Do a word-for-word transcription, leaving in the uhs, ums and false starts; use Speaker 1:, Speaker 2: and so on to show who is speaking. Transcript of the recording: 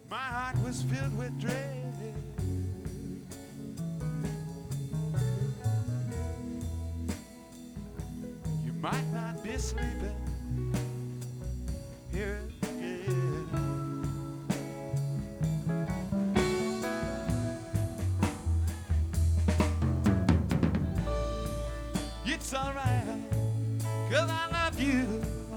Speaker 1: My heart was filled with dread. You might not be sleeping here again. It's alright, 'cause I love you